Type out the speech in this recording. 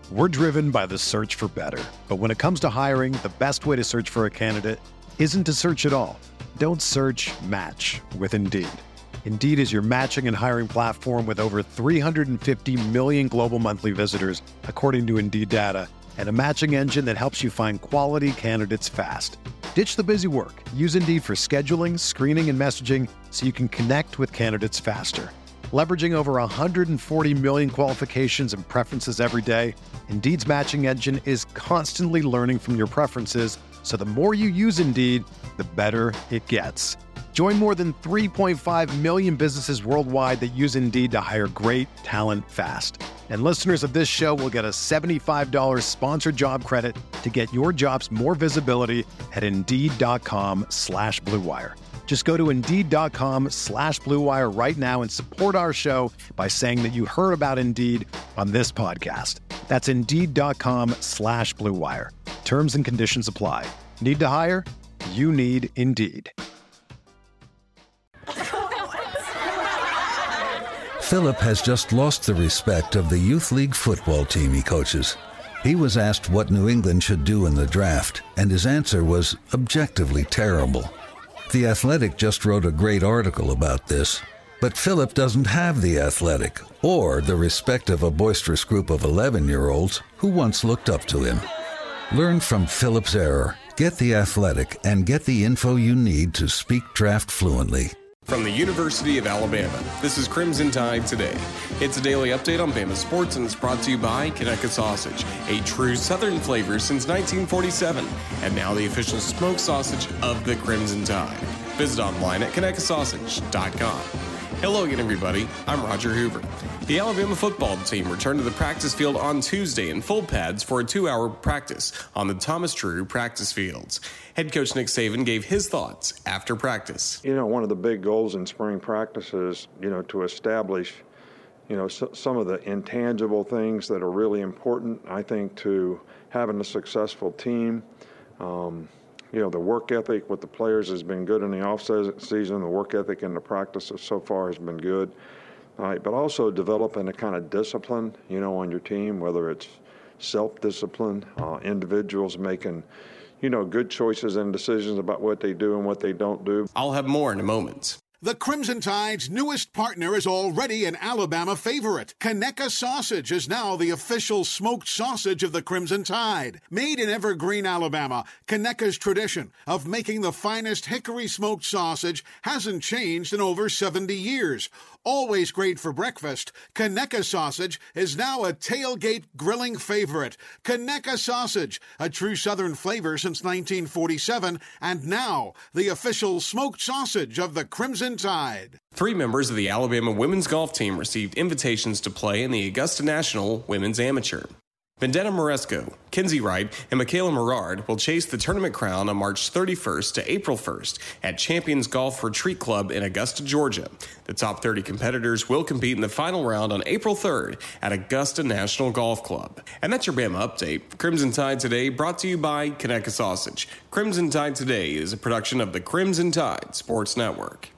We're driven by the search for better. But when it comes to hiring, the best way to search for a candidate isn't to search at all. Don't search, match with Indeed. Indeed is your matching and hiring platform with over 350 million global monthly visitors, according to Indeed data, and a matching engine that helps you find quality candidates fast. Ditch the busy work. Use Indeed for scheduling, screening, and messaging so you can connect with candidates faster. Leveraging over 140 million qualifications and preferences every day, Indeed's matching engine is constantly learning from your preferences, so the more you use Indeed, the better it gets. Join more than 3.5 million businesses worldwide that use Indeed to hire great talent fast. And listeners of this show will get a $75 sponsored job credit to get your jobs more visibility at Indeed.com/Blue Wire. Just go to Indeed.com/Blue Wire right now and support our show by saying that you heard about Indeed on this podcast. That's Indeed.com/Blue Wire. Terms and conditions apply. Need to hire? You need Indeed. Philip has just lost the respect of the youth league football team he coaches. He was asked what New England should do in the draft, and his answer was objectively terrible. The Athletic just wrote a great article about this, but Philip doesn't have the Athletic or the respect of a boisterous group of 11-year-olds who once looked up to him. Learn from Philip's error, get the Athletic, and get the info you need to speak draft fluently. From the University of Alabama, this is Crimson Tide Today. It's a daily update on Bama sports, and it's brought to you by Conecuh Sausage, a true Southern flavor since 1947, and now the official smoked sausage of the Crimson Tide. Visit online at ConecuhSausage.com. Hello again, everybody. I'm Roger Hoover. The Alabama football team returned to the practice field on Tuesday in full pads for a 2-hour practice on the Thomas Drew practice fields. Head coach Nick Saban gave his thoughts after practice. One of the big goals in spring practice is, to establish, some of the intangible things that are really important, I think, to having a successful team. The work ethic with the players has been good in the off-season. The work ethic in the practices so far has been good. But also developing a kind of discipline, on your team, whether it's self-discipline, individuals making, good choices and decisions about what they do and what they don't do. I'll have more in a moment. The Crimson Tide's newest partner is already an Alabama favorite. Conecuh Sausage is now the official smoked sausage of the Crimson Tide. Made in Evergreen, Alabama, Conecuh's tradition of making the finest hickory smoked sausage hasn't changed in over 70 years. Always great for breakfast, Conecuh Sausage is now a tailgate grilling favorite. Conecuh Sausage, a true Southern flavor since 1947, and now the official smoked sausage of the Crimson Tide. 3 members of the Alabama women's golf team received invitations to play in the Augusta National Women's Amateur. Vendetta Moresco, Kinsey Wright, and Michaela Merard will chase the tournament crown on March 31st to April 1st at Champions Golf Retreat Club in Augusta, Georgia. The top 30 competitors will compete in the final round on April 3rd at Augusta National Golf Club. And that's your Bama update. Crimson Tide Today brought to you by Conecuh Sausage. Crimson Tide Today is a production of the Crimson Tide Sports Network.